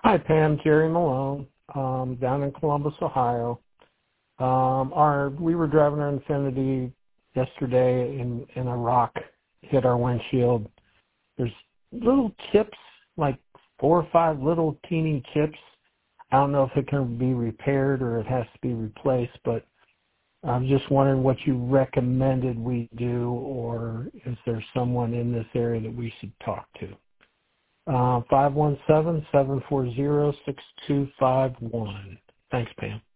Hi, Pam. Jerry Malone, down in Columbus, Ohio. We were driving our Infinity yesterday, and a rock hit our windshield. There's little chips, like 4 or 5 little teeny chips. I don't know if it can be repaired or it has to be replaced, but I'm just wondering what you recommended we do, or is there someone in this area that we should talk to? 517-740-6251. Thanks, Pam.